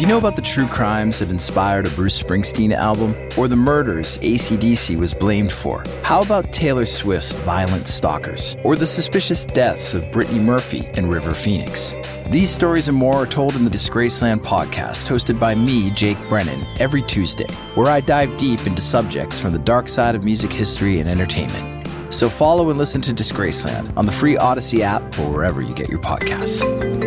Do you know about the true crimes that inspired a Bruce Springsteen album? Or the murders AC/DC was blamed for? How about Taylor Swift's Violent Stalkers? Or the suspicious deaths of Brittany Murphy and River Phoenix? These stories and more are told in the Disgraceland podcast, hosted by me, Jake Brennan, every Tuesday, where I dive deep into subjects from the dark side of music history and entertainment. So follow and listen to Disgraceland on the free Odyssey app or wherever you get your podcasts.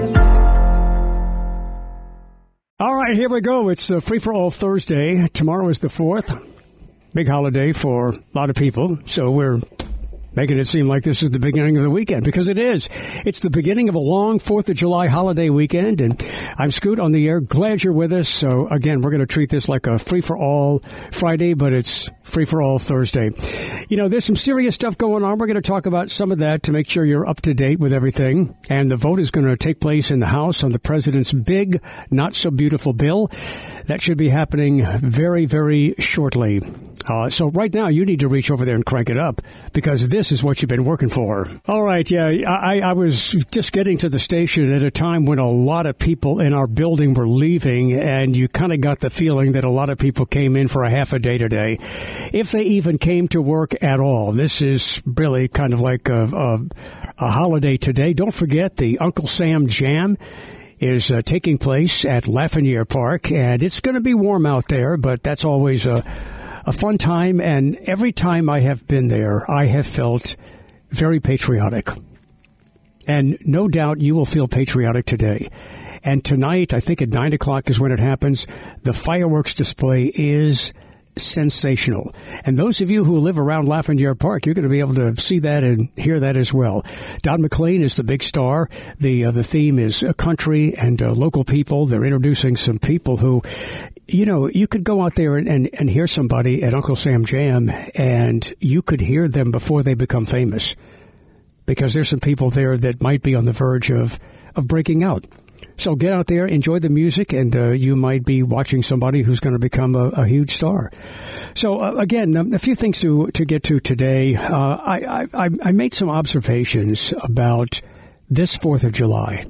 All right, here we go. It's Free for All Thursday. Tomorrow is the 4th. Big holiday for a lot of people. So we're making it seem like this is the beginning of the weekend, because it is. It's the beginning of a long 4th of July holiday weekend, and I'm Scoot on the air. Glad you're with us. So, again, we're going to treat this like a free-for-all Friday, but it's free-for-all Thursday. You know, there's some serious stuff going on. We're going to talk about some of that to make sure you're up to date with everything. And the vote is going to take place in the House on the president's big, not-so-beautiful bill. That should be happening very, very shortly. So right now, you need to reach over there and crank it up, because this is what you've been working for. All right, yeah, I was just getting to the station at a time when a lot of people in our building were leaving, and you kind of got the feeling that a lot of people came in for a half a day today, if they even came to work at all. This is really kind of like a holiday today. Don't forget the Uncle Sam Jam is taking place at Lafreniere Park, and it's going to be warm out there, but that's always a fun time, and every time I have been there, I have felt very patriotic. And no doubt you will feel patriotic today. And tonight, I think at 9 o'clock is when it happens, the fireworks display is sensational. And those of you who live around Lafreniere Park, you're going to be able to see that and hear that as well. Don McLean is the big star. The theme is country and local people. They're introducing some people who, you know, you could go out there and hear somebody at Uncle Sam Jam, and you could hear them before they become famous, because there's some people there that might be on the verge of breaking out. So get out there, enjoy the music, and you might be watching somebody who's going to become a huge star. So, again, a few things to get to today. I made some observations about this 4th of July,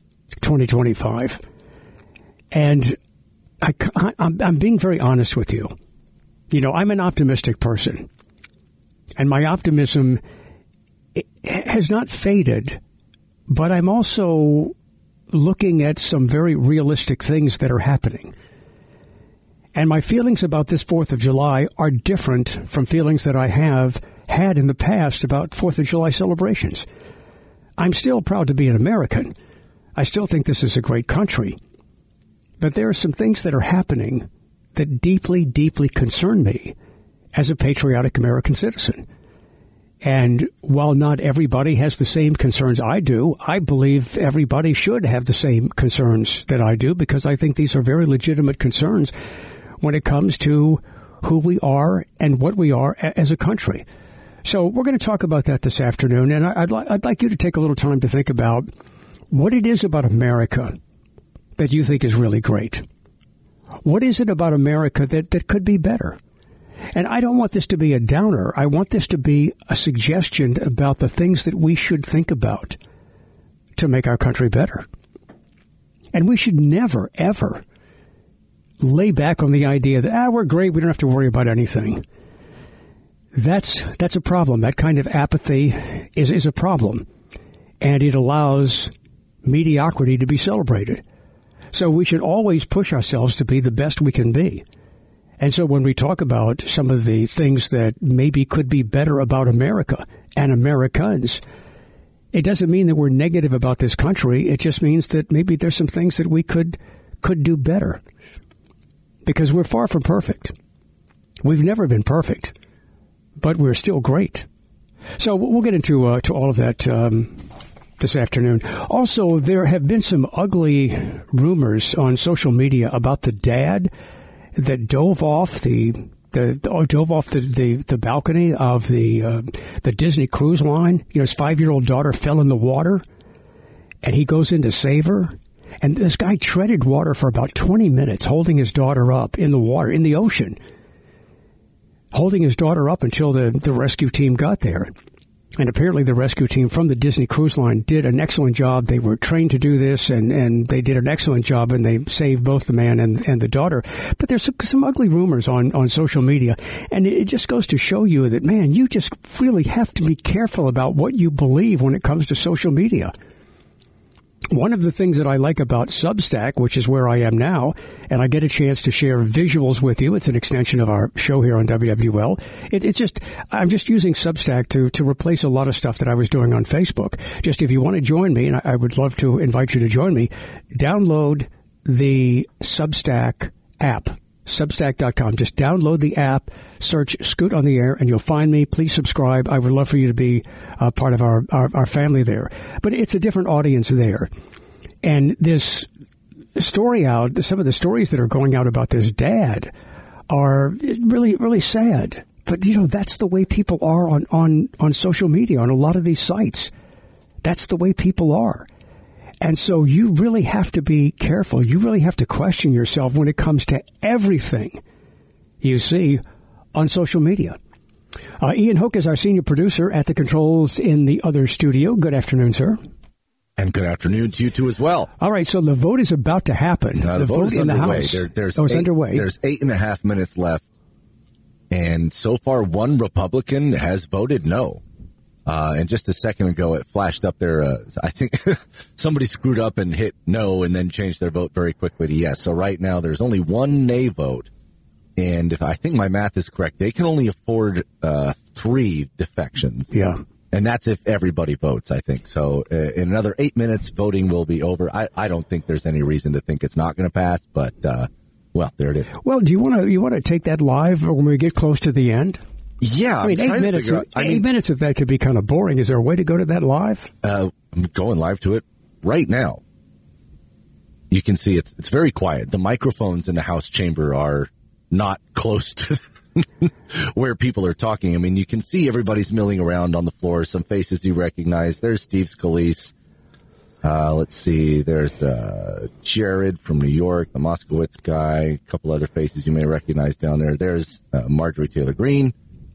2025. And I'm being very honest with you. You know, I'm an optimistic person. And my optimism has not faded, but I'm also looking at some very realistic things that are happening. And my feelings about this 4th of July are different from feelings that I have had in the past about 4th of July celebrations. I'm still proud to be an American. I still think this is a great country. But there are some things that are happening that deeply, deeply concern me as a patriotic American citizen. And while not everybody has the same concerns I do, I believe everybody should have the same concerns that I do, because I think these are very legitimate concerns when it comes to who we are and what we are as a country. So we're going to talk about that this afternoon, and I'd like you to take a little time to think about what it is about America that you think is really great. What is it about America that could be better? And I don't want this to be a downer. I want this to be a suggestion about the things that we should think about to make our country better. And we should never, ever lay back on the idea that, we're great, we don't have to worry about anything. That's a problem. That kind of apathy is a problem. And it allows mediocrity to be celebrated. So we should always push ourselves to be the best we can be. And so when we talk about some of the things that maybe could be better about America and Americans, it doesn't mean that we're negative about this country. It just means that maybe there's some things that we could do better, because we're far from perfect. We've never been perfect, but we're still great. So we'll get into all of that this afternoon. Also, there have been some ugly rumors on social media about the dad that dove off the balcony of the Disney Cruise Line. You know, his 5-year-old daughter fell in the water, and he goes in to save her. And this guy treaded water for about 20 minutes, holding his daughter up in the water, in the ocean, holding his daughter up until the rescue team got there. And apparently the rescue team from the Disney Cruise Line did an excellent job. They were trained to do this, and they did an excellent job, and they saved both the man and the daughter. But there's some ugly rumors on social media, and it just goes to show you that, man, you just really have to be careful about what you believe when it comes to social media. One of the things that I like about Substack, which is where I am now, and I get a chance to share visuals with you. It's an extension of our show here on WWL. I'm just using Substack to replace a lot of stuff that I was doing on Facebook. Just if you want to join me, and I would love to invite you to join me, download the Substack app. Substack.com. Just download the app, search Scoot on the Air, and you'll find me. Please subscribe. I would love for you to be part of our family there. But it's a different audience there. And this story out, some of the stories that are going out about this dad are really, really sad. But, that's the way people are on social media, on a lot of these sites. That's the way people are. And so you really have to be careful. You really have to question yourself when it comes to everything you see on social media. Ian Hoke is our senior producer at the controls in the other studio. Good afternoon, sir. And good afternoon to you, too, as well. All right, so the vote is about to happen. The vote is in underway. The House. It's underway. There's 8.5 minutes left. And so far, one Republican has voted no. And just a second ago, it flashed up there. I think somebody screwed up and hit no and then changed their vote very quickly to yes. So right now, there's only one nay vote. And if I think my math is correct, they can only afford 3 defections. Yeah. And that's if everybody votes, I think. So in another 8 minutes, voting will be over. I don't think there's any reason to think it's not going to pass. But, well, there it is. Well, do you want to take that live when we get close to the end? Yeah, I mean, 8 minutes. 8 minutes of that could be kind of boring. Is there a way to go to that live? I'm going live to it right now. You can see it's very quiet. The microphones in the House chamber are not close to where people are talking. I mean, you can see everybody's milling around on the floor. Some faces you recognize. There's Steve Scalise. Let's see. There's Jared from New York, the Moskowitz guy. A couple other faces you may recognize down there. There's Marjorie Taylor Greene.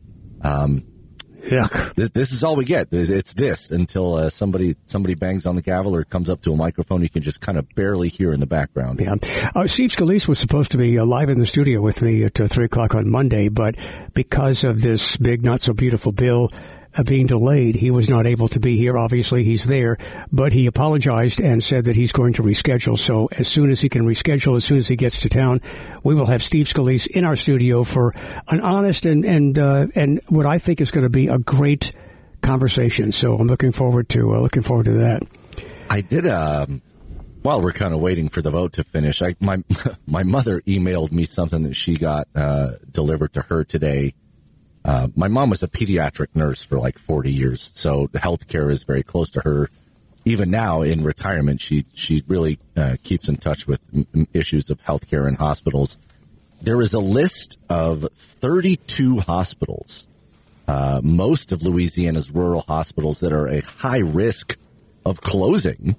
Yuck. This is all we get. It's this until somebody bangs on the gavel or comes up to a microphone you can just kind of barely hear in the background. Yeah. Steve Scalise was supposed to be live in the studio with me at 3 o'clock on Monday, but because of this big, not so beautiful bill being delayed, he was not able to be here. Obviously, he's there, but he apologized and said that he's going to reschedule. So as soon as he can reschedule, as soon as he gets to town, we will have Steve Scalise in our studio for an honest and what I think is going to be a great conversation. So I'm looking forward to that. I did. While we're kind of waiting for the vote to finish, my mother emailed me something that she got delivered to her today. My mom was a pediatric nurse for like 40 years, so healthcare is very close to her. Even now in retirement, she really keeps in touch with issues of healthcare in hospitals. There is a list of 32 hospitals, most of Louisiana's rural hospitals, that are a high risk of closing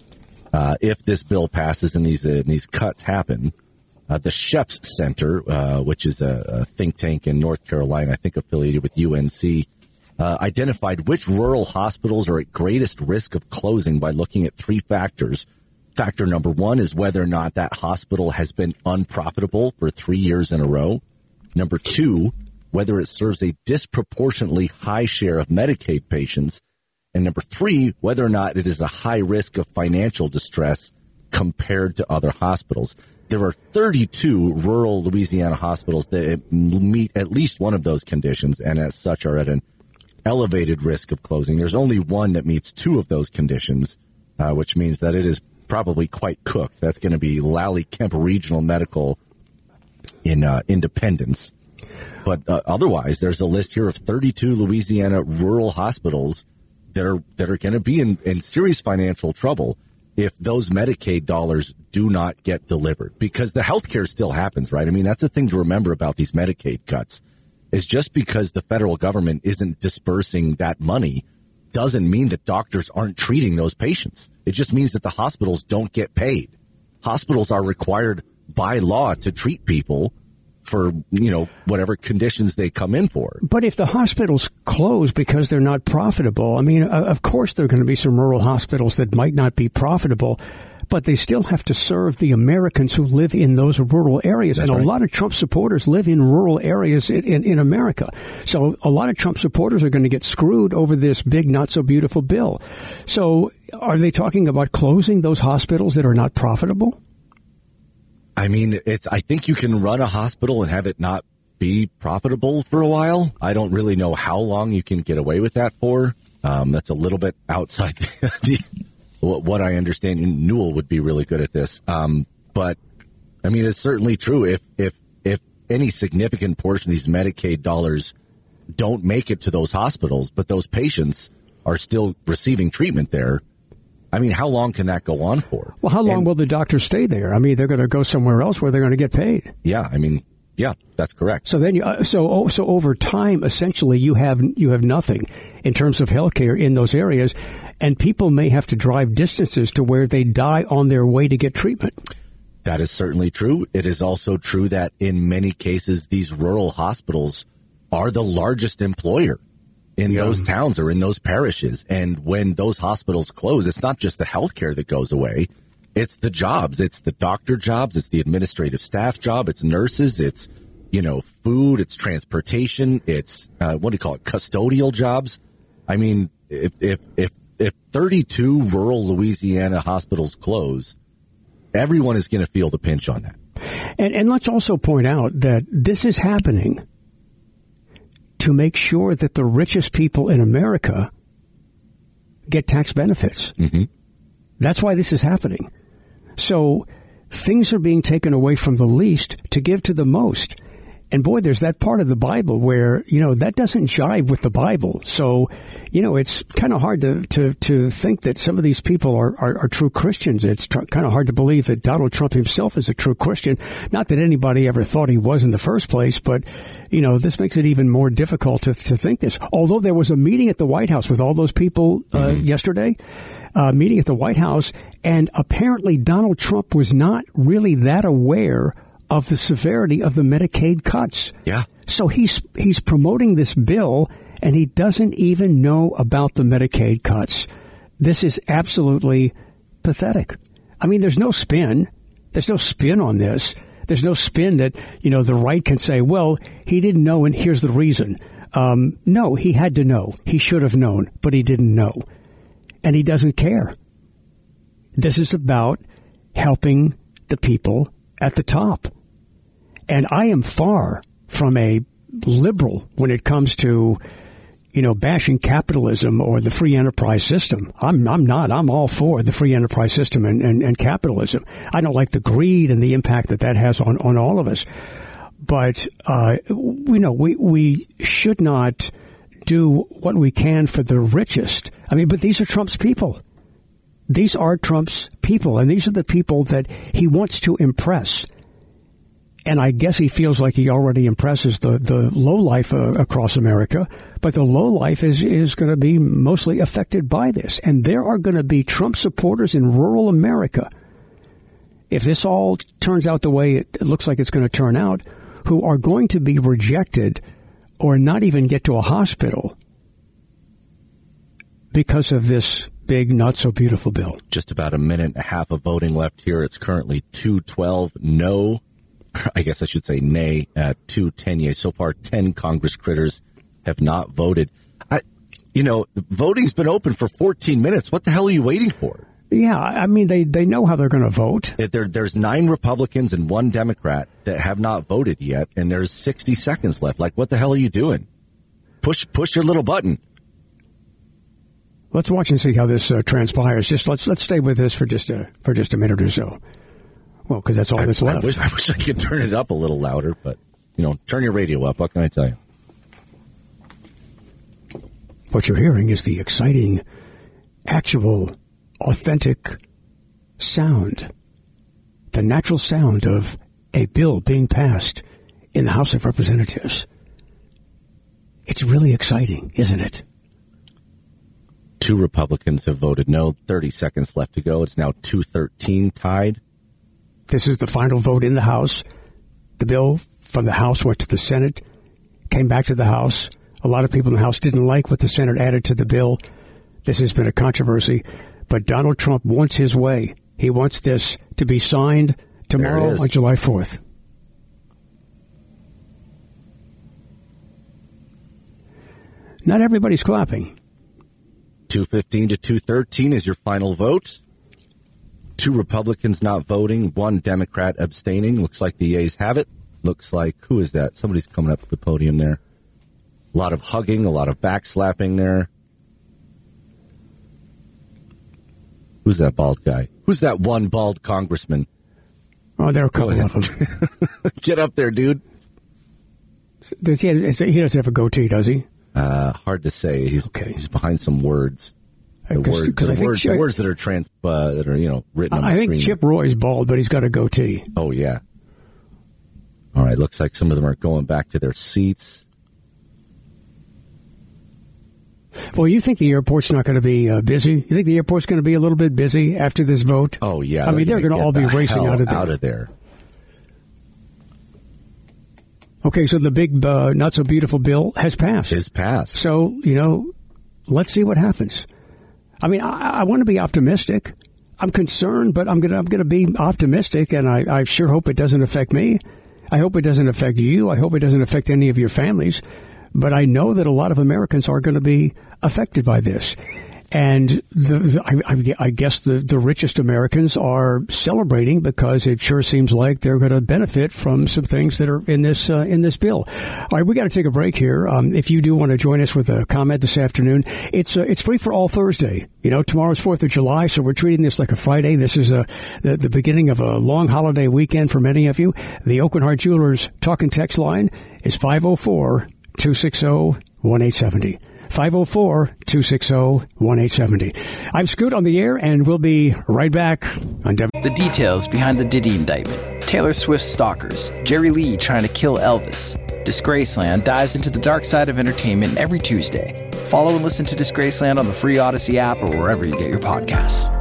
if this bill passes and these cuts happen. The Sheps Center, which is a think tank in North Carolina, I think affiliated with UNC, identified which rural hospitals are at greatest risk of closing by looking at 3 factors. Factor number 1 is whether or not that hospital has been unprofitable for 3 years in a row. Number 2, whether it serves a disproportionately high share of Medicaid patients. And number 3, whether or not it is a high risk of financial distress compared to other hospitals. There are 32 rural Louisiana hospitals that meet at least one of those conditions and as such are at an elevated risk of closing. There's only one that meets 2 of those conditions, which means that it is probably quite cooked. That's going to be Lally Kemp Regional Medical in Independence. But otherwise, there's a list here of 32 Louisiana rural hospitals that are going to be in serious financial trouble if those Medicaid dollars do not get delivered, because the health care still happens, right? I mean, that's the thing to remember about these Medicaid cuts is just because the federal government isn't dispersing that money doesn't mean that doctors aren't treating those patients. It just means that the hospitals don't get paid. Hospitals are required by law to treat people for, whatever conditions they come in for. But if the hospitals close because they're not profitable, I mean, of course there are going to be some rural hospitals that might not be profitable, but they still have to serve the Americans who live in those rural areas. That's and right. A lot of Trump supporters live in rural areas in America. So a lot of Trump supporters are going to get screwed over this big, not so beautiful bill. So are they talking about closing those hospitals that are not profitable? I mean, I think you can run a hospital and have it not be profitable for a while. I don't really know how long you can get away with that for. That's a little bit outside what I understand. Newell would be really good at this. But I mean, it's certainly true. If any significant portion of these Medicaid dollars don't make it to those hospitals, but those patients are still receiving treatment there, I mean, how long can that go on for? Well, how long will the doctors stay there? I mean, they're going to go somewhere else where they're going to get paid. Yeah, I mean, yeah, that's correct. So then, so over time, essentially, you have nothing in terms of healthcare in those areas, and people may have to drive distances to where they die on their way to get treatment. That is certainly true. It is also true that in many cases, these rural hospitals are the largest employer in those towns or in those parishes. And when those hospitals close, it's not just the health care that goes away. It's the jobs. It's the doctor jobs. It's the administrative staff job. It's nurses. It's, food. It's transportation. It's, custodial jobs. I mean, if 32 rural Louisiana hospitals close, everyone is going to feel the pinch on that. And let's also point out that this is happening to make sure that the richest people in America get tax benefits. Mm-hmm. That's why this is happening. So things are being taken away from the least to give to the most. And boy, there's that part of the Bible where, that doesn't jive with the Bible. So, it's kind of hard to think that some of these people are true Christians. It's kind of hard to believe that Donald Trump himself is a true Christian. Not that anybody ever thought he was in the first place, but, this makes it even more difficult to think this. Although there was a meeting at the White House with all those people yesterday, meeting at the White House, and apparently Donald Trump was not really that aware of the severity of the Medicaid cuts. Yeah. So he's promoting this bill, and he doesn't even know about the Medicaid cuts. This is absolutely pathetic. I mean, there's no spin. There's no spin on this. There's no spin that, the right can say, well, he didn't know, and here's the reason. No, he had to know. He should have known, but he didn't know. And he doesn't care. This is about helping the people at the top. And I am far from a liberal when it comes to, bashing capitalism or the free enterprise system. I'm not. I'm all for the free enterprise system and capitalism. I don't like the greed and the impact that has on all of us. But, we should not do what we can for the richest. I mean, but these are Trump's people. These are Trump's people, and these are the people that he wants to impress. And I guess he feels like he already impresses the lowlife across America, but the lowlife is going to be mostly affected by this. And there are going to be Trump supporters in rural America, if this all turns out the way it looks like it's going to turn out, who are going to be rejected or not even get to a hospital because of this big, not so beautiful bill. Just about a minute and a half of voting left here. It's currently 212 no. I guess I should say nay, 210 yay. So far, 10 Congress critters have not voted. Voting's been open for 14 minutes. What the hell are you waiting for? Yeah, I mean, they know how they're going to vote. There's 9 Republicans and 1 Democrat that have not voted yet, and there's 60 seconds left. Like, what the hell are you doing? Push your little button. Let's watch and see how this transpires. Just let's stay with this for just a minute or so. Well, because that's all that's left. I wish I could turn it up a little louder, but, turn your radio up. What can I tell you? What you're hearing is the exciting, actual, authentic sound, the natural sound of a bill being passed in the House of Representatives. It's really exciting, isn't it? 2 Republicans have voted no. 30 seconds left to go. It's now 213 tied. This is the final vote in the House. The bill from the House went to the Senate, came back to the House. A lot of people in the House didn't like what the Senate added to the bill. This has been a controversy. But Donald Trump wants his way. He wants this to be signed tomorrow on July 4th. Not everybody's clapping. 215 to 213 is your final vote. 2 Republicans not voting, 1 Democrat abstaining. Looks like the yeas have it. Looks like, who is that? Somebody's coming up to the podium there. A lot of hugging, a lot of backslapping there. Who's that bald guy? Who's that one bald congressman? Oh, there are a couple of them. Get up there, dude. He doesn't have a goatee, does he? Hard to say. He's behind some words. The words that are written on the screen. I think Chip Roy's bald, but he's got a goatee. Oh, yeah. All right, looks like some of them are going back to their seats. Well, you think the airport's not going to be busy? You think the airport's going to be a little bit busy after this vote? Oh, yeah. I mean, they're going to all be racing out of there. Okay, so the big not-so-beautiful bill has passed. It's passed. So, let's see what happens. I mean, I want to be optimistic. I'm concerned, but I'm gonna be optimistic, and I sure hope it doesn't affect me. I hope it doesn't affect you. I hope it doesn't affect any of your families. But I know that a lot of Americans are going to be affected by this. And I guess the richest Americans are celebrating because it sure seems like they're going to benefit from some things that are in this bill. All right, we got to take a break here. If you do want to join us with a comment this afternoon, it's free for all Thursday. Tomorrow's 4th of July, so we're treating this like a Friday. This is the beginning of a long holiday weekend for many of you. The Oak and Hart Jewelers talk and text line is 504-260-1870. 504-260-1870. I'm Scoot on the air, and we'll be right back on The details behind the Diddy indictment. Taylor Swift's stalkers. Jerry Lee trying to kill Elvis. Disgraceland dives into the dark side of entertainment every Tuesday. Follow and listen to Disgraceland on the free Odyssey app or wherever you get your podcasts.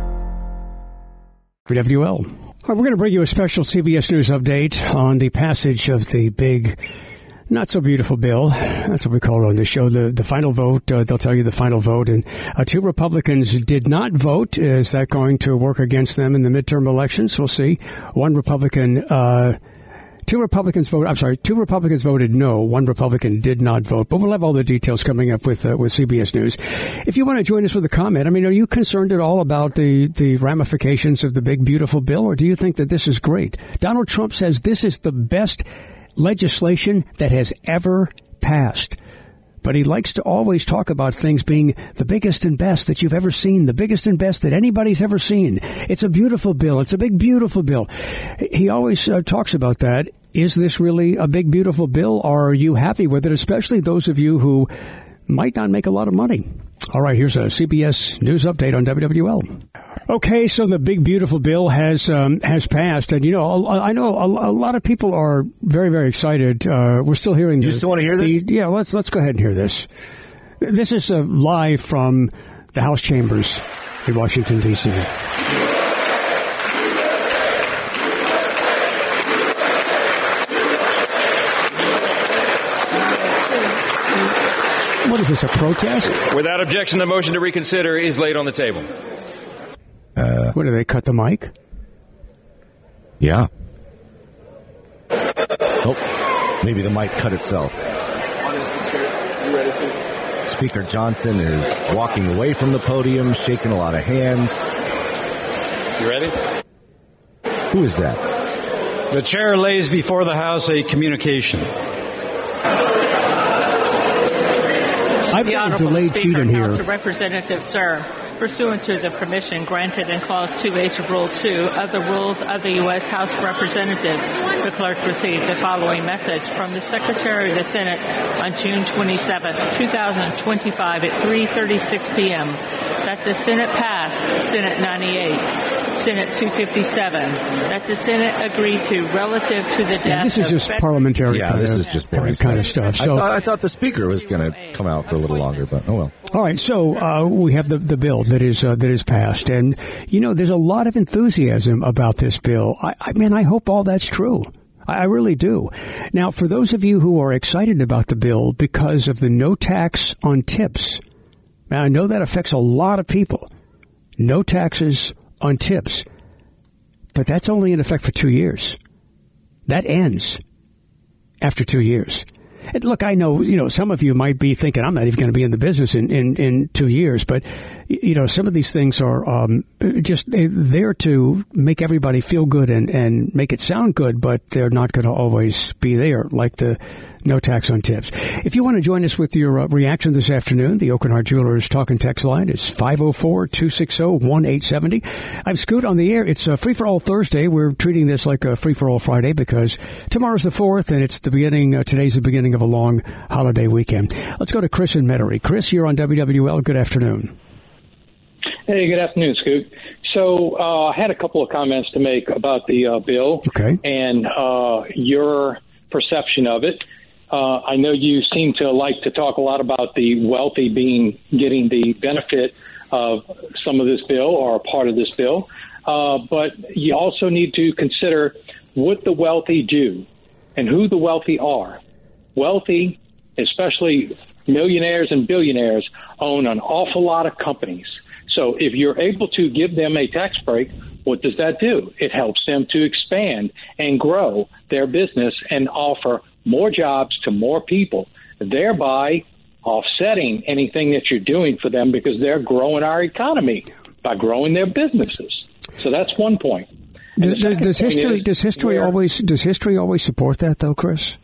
WL. All right, we're going to bring you a special CBS News update on the passage of the big not-so-beautiful bill. That's what we call it on this show. The final vote, they'll tell you the final vote. And 2 Republicans did not vote. Is that going to work against them in the midterm elections? We'll see. 2 Republicans voted no. 1 Republican did not vote. But we'll have all the details coming up with CBS News. If you want to join us with a comment, are you concerned at all about the ramifications of the big, beautiful bill? Or do you think that this is great? Donald Trump says this is the best legislation that has ever passed. But he likes to always talk about things being the biggest and best that you've ever seen, the biggest and best that anybody's ever seen. It's a beautiful bill. It's a big, beautiful bill. He always talks about that. Is this really a big, beautiful bill, or are you happy with it, especially those of you who might not make a lot of money? All right, here's a CBS News update on WWL. Okay, so the big, beautiful bill has passed. And, I know a lot of people are very, very excited. We're still hearing this. You still want to hear this? Yeah, let's go ahead and hear this. This is live from the House chambers in Washington, D.C. What is this, a protest? Without objection, the motion to reconsider is laid on the table. What, do they cut the mic? Yeah. Oh, maybe the mic cut itself. Speaker Johnson is walking away from the podium, shaking a lot of hands. You ready? Who is that? The chair lays before the House a communication. I've got a delayed feed in here. House of Representatives, sir. Pursuant to the permission granted in Clause 2H of Rule 2 of the Rules of the U.S. House of Representatives, the clerk received the following message from the Secretary of the Senate on June 27, 2025 at 3:36 p.m. that the Senate passed Senate 98, Senate 257, that the Senate agreed to relative to the death this is just parliamentary kind of stuff. So I thought the speaker was going to come out for a little longer, but oh well. All right, so we have the bill that is passed, and there's a lot of enthusiasm about this bill. I hope all that's true. I really do. Now, for those of you who are excited about the bill because of the no tax on tips, now I know that affects a lot of people. No taxes on tips. But that's only in effect for 2 years. That ends after 2 years. And look, I know, some of you might be thinking, I'm not even going to be in the business in 2 years. But, some of these things are just there to make everybody feel good and make it sound good, but they're not going to always be there, like the no tax on tips. If you want to join us with your reaction this afternoon, the Aucoin Hart Jewelers Talk and Text line is 504-260-1870. I'm Scoot on the air. It's a Free-for-All Thursday. We're treating this like a Free-for-All Friday because tomorrow's the 4th, and it's today's the beginning of a long holiday weekend. Let's go to Chris in Metairie. Chris, you're on WWL. Good afternoon. Hey, good afternoon, Scoot. So I had a couple of comments to make about the bill and your perception of it. I know you seem to like to talk a lot about the wealthy getting the benefit of some of this bill or a part of this bill, but you also need to consider what the wealthy do and who the wealthy are. Wealthy, especially millionaires and billionaires, own an awful lot of companies. So if you're able to give them a tax break, what does that do? It helps them to expand and grow their business and offer more jobs to more people, thereby offsetting anything that you're doing for them because they're growing our economy by growing their businesses. So that's one point. Does history always support that, though, Chris?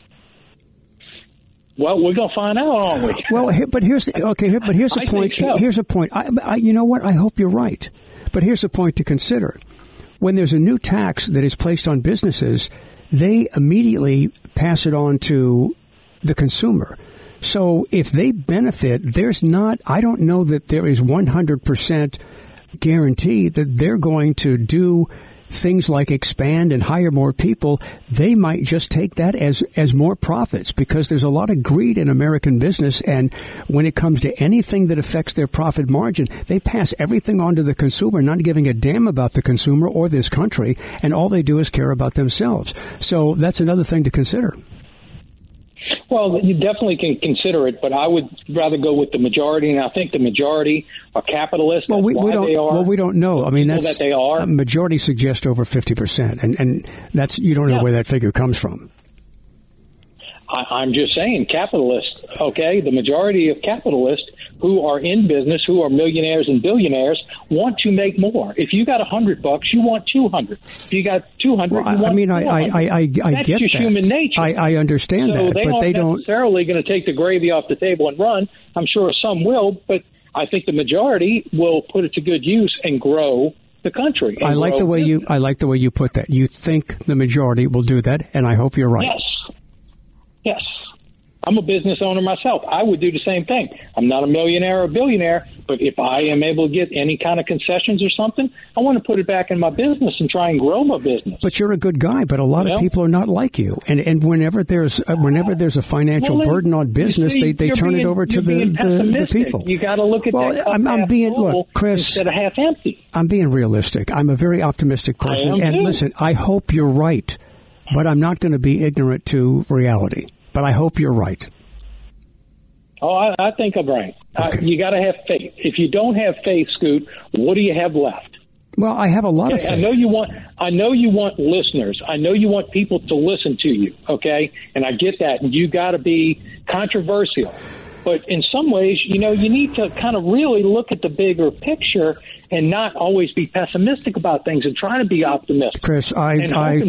Well, we're going to find out, aren't we? Well, but here's the point. So. Here's a point. You know what? I hope you're right. But here's a point to consider. When there's a new tax that is placed on businesses, they immediately pass it on to the consumer. So if they benefit, I don't know that there is 100% guarantee that they're going to do things like expand and hire more people. They might just take that as more profits because there's a lot of greed in American business. And when it comes to anything that affects their profit margin, they pass everything on to the consumer, not giving a damn about the consumer or this country. And all they do is care about themselves. So that's another thing to consider. Well, you definitely can consider it, but I would rather go with the majority, and I think the majority are capitalists. Well, we don't know. I mean, that they are. Majority suggests over 50%, and that's you don't know where that figure comes from. I'm just saying, capitalists. Okay, the majority of capitalists who are in business, who are millionaires and billionaires, want to make more. If you got $100, you want 200. If you got 200, you want 400. I That's get just that. human nature. I understand so that, but they don't necessarily going to take the gravy off the table and run. I'm sure some will, but I think the majority will put it to good use and grow the country. I like the way you put that. You think the majority will do that, and I hope you're right. Yes. I'm a business owner myself. I would do the same thing. I'm not a millionaire or a billionaire, but if I am able to get any kind of concessions or something, I want to put it back in my business and try and grow my business. But you're a good guy, but a lot of people are not like you. And whenever there's a financial burden on business, they turn it over to the people. You got to look at that cup half full Chris, instead of half empty. I'm being realistic. I'm a very optimistic person. And listen, I hope you're right, but I'm not going to be ignorant to reality. But I hope you're right. Oh, I think I'm right. Okay. You got to have faith. If you don't have faith, Scoot, what do you have left? Well, I have a lot of faith. I know you want listeners. I know you want people to listen to you, okay? And I get that. And you got to be controversial. But in some ways, you need to kind of really look at the bigger picture and not always be pessimistic about things and try to be optimistic. Chris, I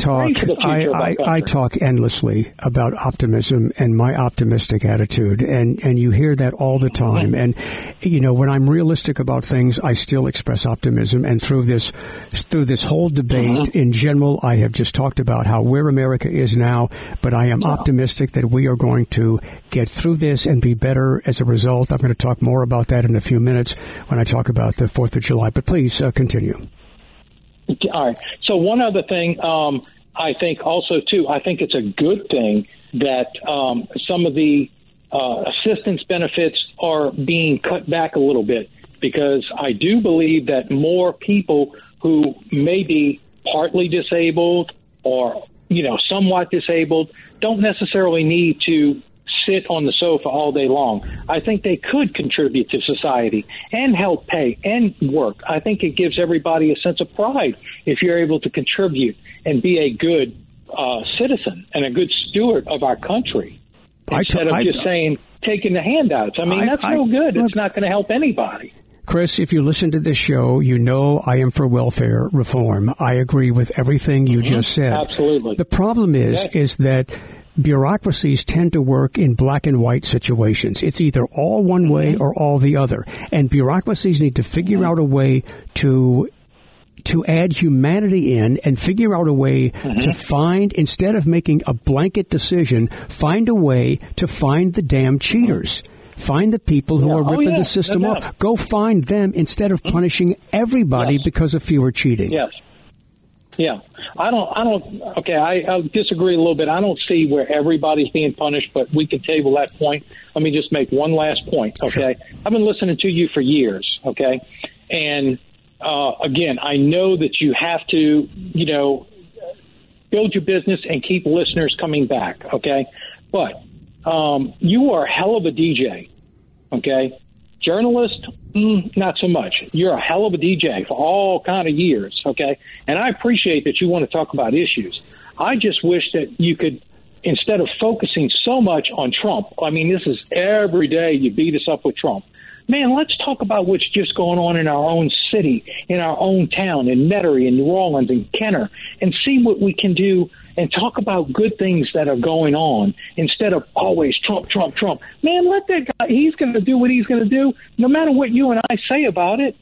talk endlessly about optimism and my optimistic attitude, and you hear that all the time. And when I'm realistic about things, I still express optimism. And through this whole debate in general, I have just talked about where America is now, but I am optimistic that we are going to get through this and be better as a result. I'm going to talk more about that in a few minutes when I talk about the 4th of July. But please continue. All right. So one other thing, I think also, too, I think it's a good thing that some of the assistance benefits are being cut back a little bit, because I do believe that more people who may be partly disabled or somewhat disabled, don't necessarily need to sit on the sofa all day long. I think they could contribute to society and help pay and work. I think it gives everybody a sense of pride if you're able to contribute and be a good citizen and a good steward of our country instead of just saying, taking the handouts. I mean, that's no good. It's not going to help anybody. Chris, if you listen to this show, you know I am for welfare reform. I agree with everything you just said. Absolutely. The problem is that bureaucracies tend to work in black and white situations. It's either all one way or all the other. And bureaucracies need to figure out a way to add humanity in and figure out a way to find, instead of making a blanket decision, find a way to find the damn cheaters. Find the people who are ripping the system up. Go find them instead of punishing everybody because of fewer cheating. Yes. Yeah. I'll disagree a little bit. I don't see where everybody's being punished, but we can table that point. Let me just make one last point, okay? Sure. I've been listening to you for years, okay? And, again, I know that you have to, build your business and keep listeners coming back, okay? But you are a hell of a DJ, okay? Journalist, not so much. You're a hell of a DJ for all kind of years, okay? And I appreciate that you want to talk about issues. I just wish that you could, instead of focusing so much on Trump, I mean, this is every day you beat us up with Trump. Man, let's talk about what's just going on in our own city, in our own town, in Metairie, in New Orleans, in Kenner, and see what we can do and talk about good things that are going on instead of always Trump, Trump, Trump. Man, let that guy, he's going to do what he's going to do, no matter what you and I say about it,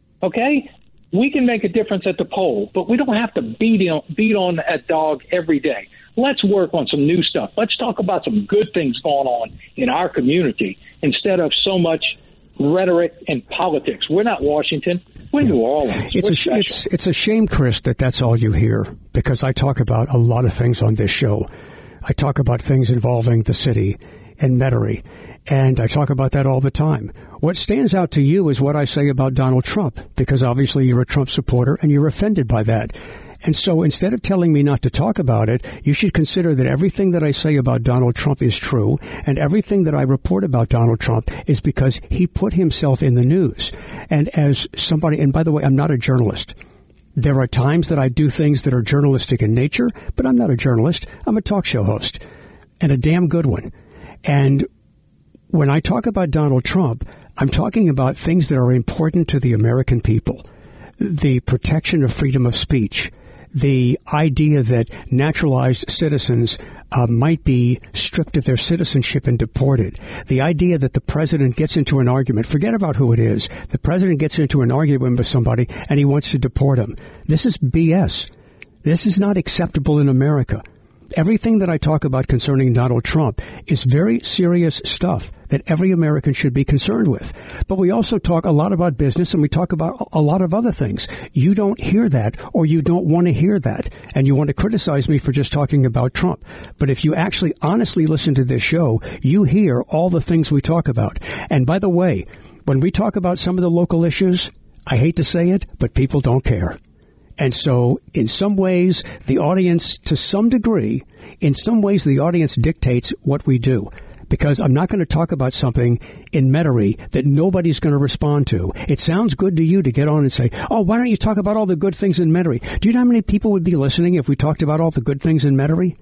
okay? We can make a difference at the poll, but we don't have to beat on that dog every day. Let's work on some new stuff. Let's talk about some good things going on in our community instead of so much rhetoric and politics. We're not Washington. We're New Orleans. It's a shame, Chris, that's all you hear, because I talk about a lot of things on this show. I talk about things involving the city and Metairie, and I talk about that all the time. What stands out to you is what I say about Donald Trump, because obviously you're a Trump supporter and you're offended by that. And so instead of telling me not to talk about it, you should consider that everything that I say about Donald Trump is true, and everything that I report about Donald Trump is because he put himself in the news. And as somebody, and by the way, I'm not a journalist. There are times that I do things that are journalistic in nature, but I'm not a journalist. I'm a talk show host, and a damn good one. And when I talk about Donald Trump, I'm talking about things that are important to the American people. The protection of freedom of speech, the idea that naturalized citizens might be stripped of their citizenship and deported, the idea that the president gets into an argument, forget about who it is, the president gets into an argument with somebody and he wants to deport him. This is BS. This is not acceptable in America. Everything that I talk about concerning Donald Trump is very serious stuff that every American should be concerned with. But we also talk a lot about business, and we talk about a lot of other things. You don't hear that, or you don't want to hear that, and you want to criticize me for just talking about Trump. But if you actually honestly listen to this show, you hear all the things we talk about. And by the way, when we talk about some of the local issues, I hate to say it, but people don't care. And so, in some ways, the audience, to some degree, in some ways, the audience dictates what we do. Because I'm not going to talk about something in Metairie that nobody's going to respond to. It sounds good to you to get on and say, oh, why don't you talk about all the good things in Metairie? Do you know how many people would be listening if we talked about all the good things in Metairie?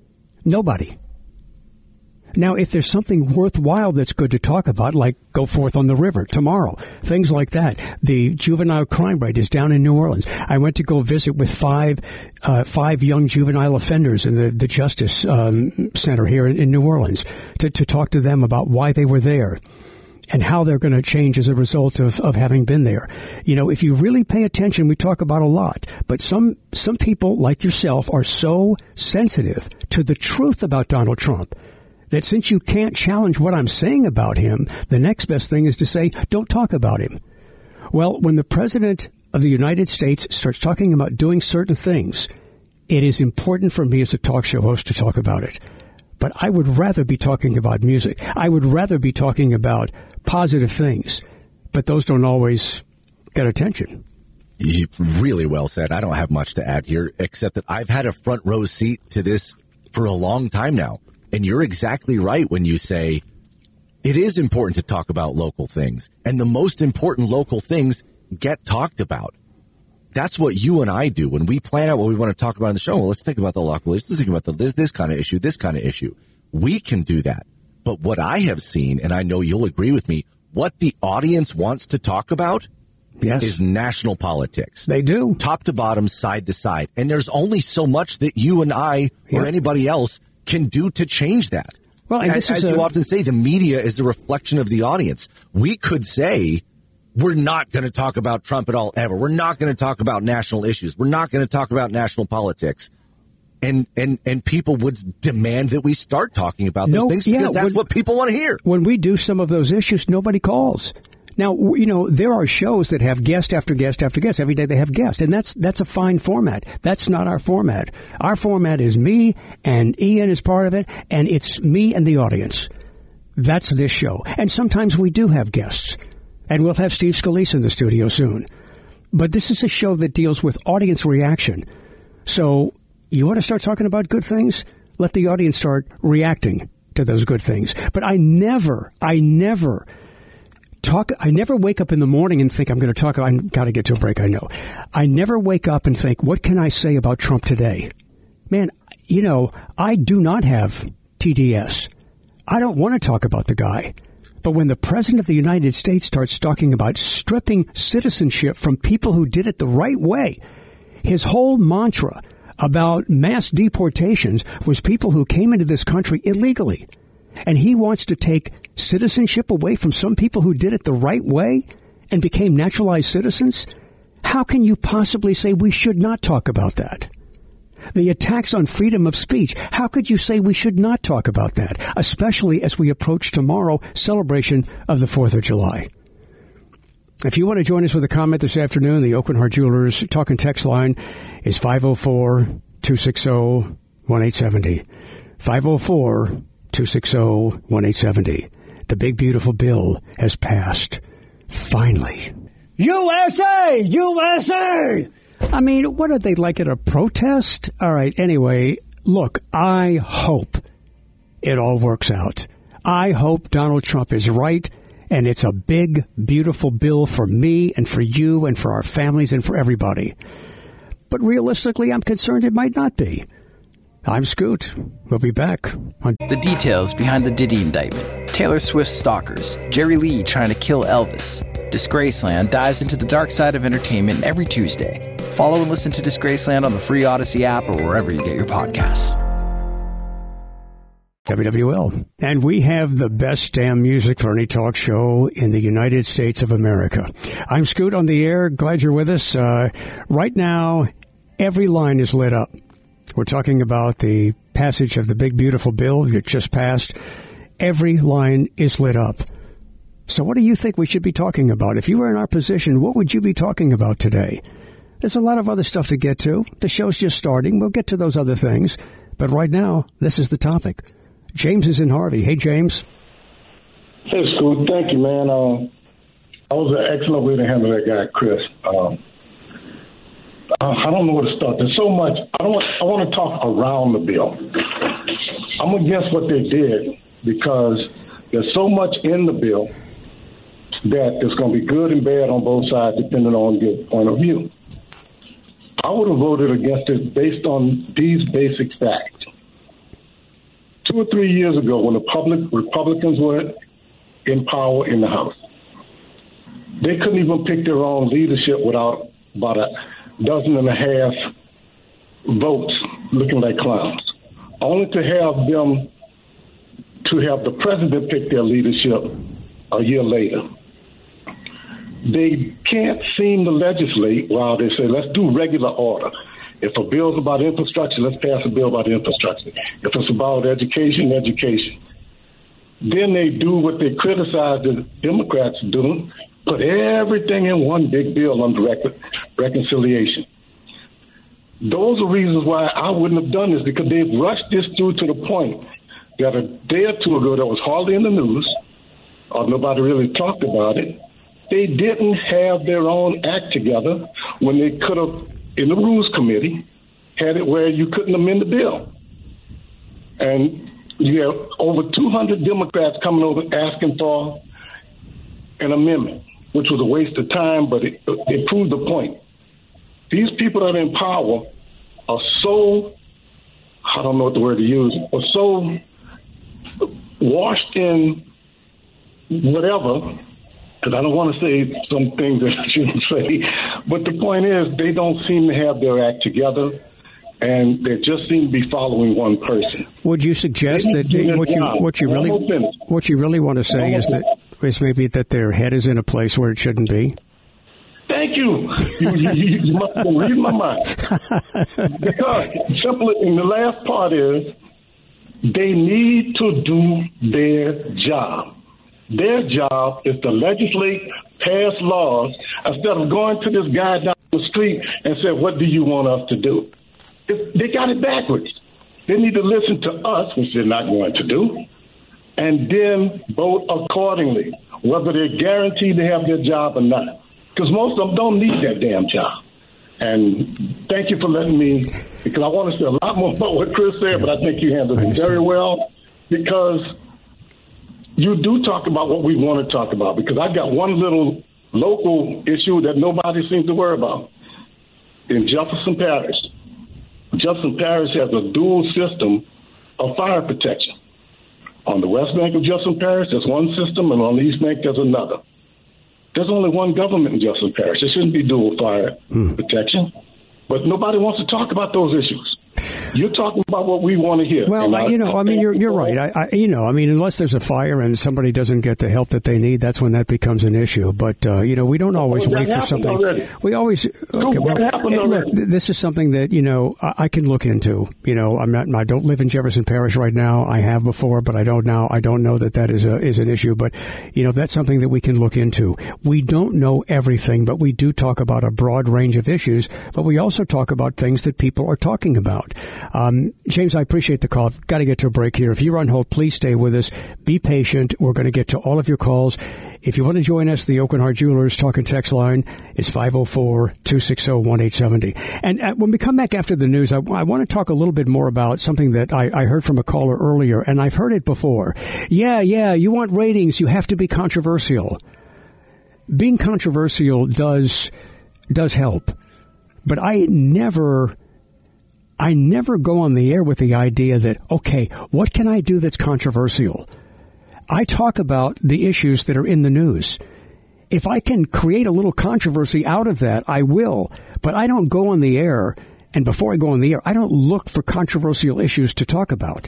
Nobody. Now, if there's something worthwhile that's good to talk about, like Go Forth on the River tomorrow, things like that. The juvenile crime rate is down in New Orleans. I went to go visit with five young juvenile offenders in the Justice Center here in New Orleans to talk to them about why they were there and how they're going to change as a result of having been there. You know, if you really pay attention, we talk about a lot. But some people, like yourself, are so sensitive to the truth about Donald Trump that since you can't challenge what I'm saying about him, the next best thing is to say, don't talk about him. Well, when the President of the United States starts talking about doing certain things, it is important for me as a talk show host to talk about it. But I would rather be talking about music. I would rather be talking about positive things. But those don't always get attention. Really well said. I don't have much to add here, except that I've had a front row seat to this for a long time now. And you're exactly right when you say it is important to talk about local things. And the most important local things get talked about. That's what you and I do when we plan out what we want to talk about in the show. Well, let's think about the local issues. Let's think about this kind of issue, this kind of issue. We can do that. But what I have seen, and I know you'll agree with me, what the audience wants to talk about is national politics. They do. Top to bottom, side to side. And there's only so much that you and I or anybody else can do to change that. Well, and as you often say, the media is a reflection of the audience. We could say, we're not going to talk about Trump at all ever. We're not going to talk about national issues. We're not going to talk about national politics. And people would demand that we start talking about those things because that's what people want to hear. When we do some of those issues, nobody calls. Now, you know, there are shows that have guest after guest after guest. Every day they have guests, and that's a fine format. That's not our format. Our format is me, and Ian is part of it, and it's me and the audience. That's this show. And sometimes we do have guests, and we'll have Steve Scalise in the studio soon. But this is a show that deals with audience reaction. So you want to start talking about good things? Let the audience start reacting to those good things. But I never wake up in the morning and think I'm going to talk. I've got to get to a break. I know. I never wake up and think, what can I say about Trump today? Man, you know, I do not have TDS. I don't want to talk about the guy. But when the president of the United States starts talking about stripping citizenship from people who did it the right way, his whole mantra about mass deportations was people who came into this country illegally. And he wants to take citizenship away from some people who did it the right way and became naturalized citizens? How can you possibly say we should not talk about that? The attacks on freedom of speech, how could you say we should not talk about that, especially as we approach tomorrow, celebration of the 4th of July? If you want to join us with a comment this afternoon, the Aucoin Hart Jewelers talk and text line is 504-260-1870. 504-260-1870. The big, beautiful bill has passed. Finally. USA! USA! I mean, what are they, like at a protest? All right, anyway, look, I hope it all works out. I hope Donald Trump is right, and it's a big, beautiful bill for me and for you and for our families and for everybody. But realistically, I'm concerned it might not be. I'm Scoot. We'll be back. The details behind the Diddy indictment, Taylor Swift's stalkers, Jerry Lee trying to kill Elvis. Disgraceland dives into the dark side of entertainment every Tuesday. Follow and listen to Disgraceland on the free Odyssey app or wherever you get your podcasts. WWL. And we have the best damn music for any talk show in the United States of America. I'm Scoot on the air. Glad you're with us. Right now, every line is lit up. We're talking about the passage of the big, beautiful bill that just passed. Every line is lit up. So what do you think we should be talking about? If you were in our position, what would you be talking about today? There's a lot of other stuff to get to. The show's just starting. We'll get to those other things. But right now, this is the topic. James is in Harvey. Hey, James. Hey, Scoot. Thank you, man. That was an excellent way to handle that guy, Chris. I don't know where to start. There's so much. I want to talk around the bill. I'm against what they did because there's so much in the bill that there's going to be good and bad on both sides depending on your point of view. I would have voted against it based on these basic facts. 2 or 3 years ago, when the Republicans were in power in the House, they couldn't even pick their own leadership without about a dozen and a half votes looking like clowns. Only to have the president pick their leadership a year later. They can't seem to legislate while they say, let's do regular order. If a bill's about infrastructure, let's pass a bill about infrastructure. If it's about education, education. Then they do what they criticize the Democrats do, put everything in one big bill under reconciliation. Those are reasons why I wouldn't have done this, because they've rushed this through to the point that a day or two ago that was hardly in the news, or nobody really talked about it, they didn't have their own act together when they could have, in the Rules Committee, had it where you couldn't amend the bill. And you have over 200 Democrats coming over asking for an amendment, which was a waste of time, but it proved the point. These people that are in power are so, I don't know what the word to use, are so washed in whatever, because I don't want to say some things that I shouldn't say, but the point is they don't seem to have their act together, and they just seem to be following one person. Would you suggest that what you really want to say is maybe that their head is in a place where it shouldn't be? Thank you. You must have been reading my mind. Because simply, and the last part is they need to do their job. Their job is to legislate, pass laws, instead of going to this guy down the street and say, what do you want us to do? They got it backwards. They need to listen to us, which they're not going to do, and then vote accordingly, whether they're guaranteed to have their job or not. Because most of them don't need that damn job. And thank you for letting me, because I want to say a lot more about what Chris said, but I think you handled it very well, because you do talk about what we want to talk about, because I got one little local issue that nobody seems to worry about. In Jefferson Parish has a dual system of fire protection. On the West Bank of Jefferson Parish, there's one system, and on the East Bank, there's another. There's only one government in Jefferson Parish. There shouldn't be dual fire protection. But nobody wants to talk about those issues. You're talking about what we want to hear. Well, you're right. Unless there's a fire and somebody doesn't get the help that they need, that's when that becomes an issue. But, we don't always wait for something. Already. We always... Okay, look, this is something that, I can look into. I don't live in Jefferson Parish right now. I have before, but I don't now. I don't know that is an issue. But, that's something that we can look into. We don't know everything, but we do talk about a broad range of issues. But we also talk about things that people are talking about. James, I appreciate the call. I've got to get to a break here. If you're on hold, please stay with us. Be patient. We're going to get to all of your calls. If you want to join us, the Oak and Heart Jewelers talk and text line is 504-260-1870. And when we come back after the news, I want to talk a little bit more about something that I heard from a caller earlier, and I've heard it before. Yeah, you want ratings. You have to be controversial. Being controversial does help. But I never go on the air with the idea that, okay, what can I do that's controversial? I talk about the issues that are in the news. If I can create a little controversy out of that, I will. But I don't go on the air, and before I go on the air, I don't look for controversial issues to talk about.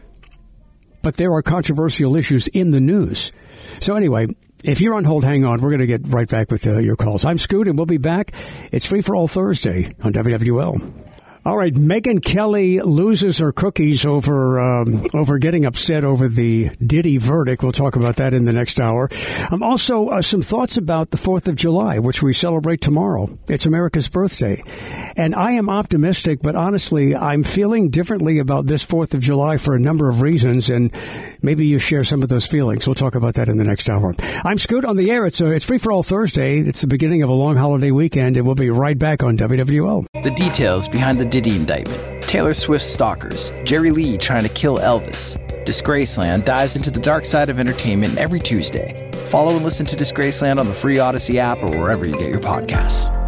But there are controversial issues in the news. So anyway, if you're on hold, hang on. We're going to get right back with your calls. I'm Scoot, and we'll be back. It's Free for All Thursday on WWL. All right, Megyn Kelly loses her cookies over getting upset over the Diddy verdict. We'll talk about that in the next hour. Also, some thoughts about the 4th of July, which we celebrate tomorrow. It's America's birthday. And I am optimistic, but honestly, I'm feeling differently about this 4th of July for a number of reasons, and maybe you share some of those feelings. We'll talk about that in the next hour. I'm Scoot on the air. It's Free for All Thursday. It's the beginning of a long holiday weekend, and we'll be right back on WWL. The details behind the Diddy indictment, Taylor Swift's stalkers, Jerry Lee trying to kill Elvis. Disgraceland dives into the dark side of entertainment every Tuesday. Follow and listen to Disgraceland on the free Odyssey app or wherever you get your podcasts.